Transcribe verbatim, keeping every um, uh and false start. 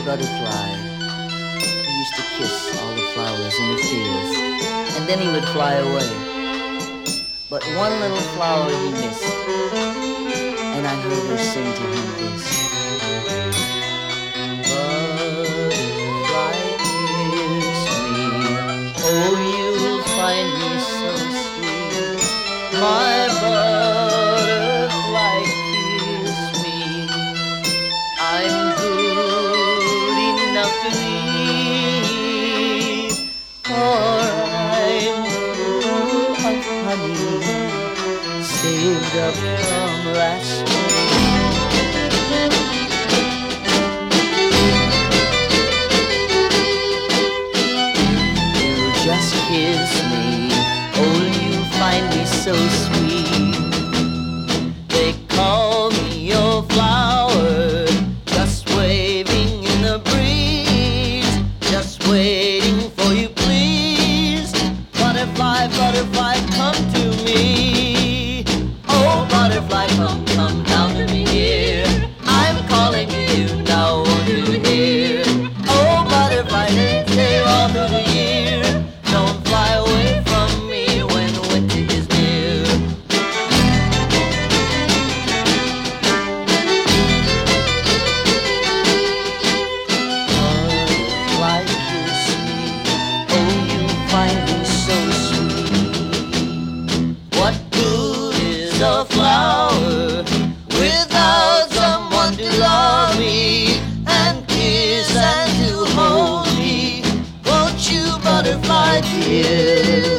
butterfly. He used to kiss all the flowers in the fields, and then he would fly away. But one little flower he missed, and I heard her sing to him this. Butterfly, kiss me, oh, you'll find me so sweet. My butterfly, kiss me, I'm good enough to eat, for I'm full of honey, saved up from last spring. You just kiss me, oh, you find me so sweet. They call me your flower, just waving in the breeze, just waiting for you, please. Butterfly, butterfly, come to me. Oh, butterfly, come, come down to me here. I'm calling you now, won't you hear? Oh, butterfly, they say all through the year, don't fly away from me when winter is near. Butterfly, kiss me, oh, you find me so sweet. What good is a flower without someone to love me and kiss and to hold me? Won't you, butterfly, dear?